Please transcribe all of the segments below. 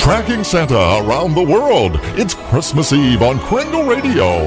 Tracking Santa around the world. It's Christmas Eve on Kringle Radio.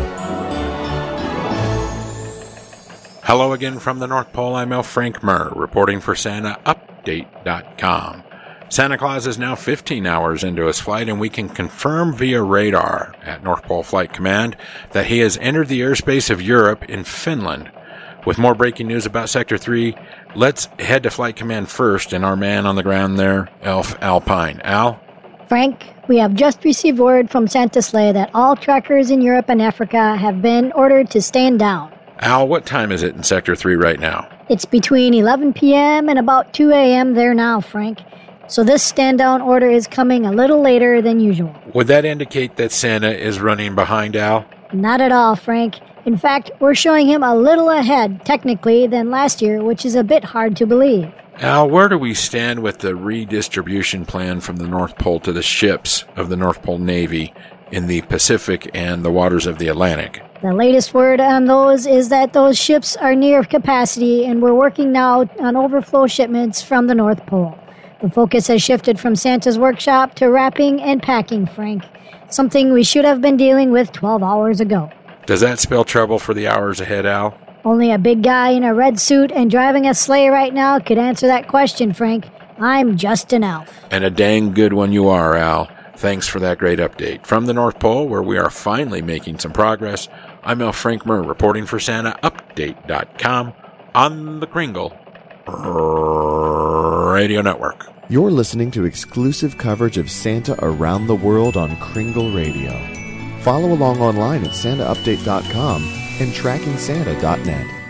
Hello again from the North Pole. I'm L. Frank Murr, reporting for SantaUpdate.com. Santa Claus is now 15 hours into his flight, and we can confirm via radar at North Pole Flight Command that he has entered the airspace of Europe in Finland. With more breaking news about Sector 3, let's head to Flight Command first, and our man on the ground there, Elf Alpine. Al? Frank, we have just received word from Santa Sleigh that all trackers in Europe and Africa have been ordered to stand down. Al, what time is it in Sector 3 right now? It's between 11 p.m. and about 2 a.m. there now, Frank. So this stand-down order is coming a little later than usual. Would that indicate that Santa is running behind Al? Not at all, Frank. In fact, we're showing him a little ahead, technically, than last year, which is a bit hard to believe. Al, where do we stand with the redistribution plan from the North Pole to the ships of the North Pole Navy in the Pacific and the waters of the Atlantic? The latest word on those is that those ships are near capacity, and we're working now on overflow shipments from the North Pole. The focus has shifted from Santa's workshop to wrapping and packing, Frank, something we should have been dealing with 12 hours ago. Does that spell trouble for the hours ahead, Al? Only a big guy in a red suit and driving a sleigh right now could answer that question, Frank. I'm just an elf. And a dang good one you are, Al. Thanks for that great update. From the North Pole, where we are finally making some progress, I'm L. Frank Murr, reporting for SantaUpdate.com on the Kringle Radio Network. You're listening to exclusive coverage of Santa around the world on Kringle Radio. Follow along online at SantaUpdate.com and TrackingSanta.net.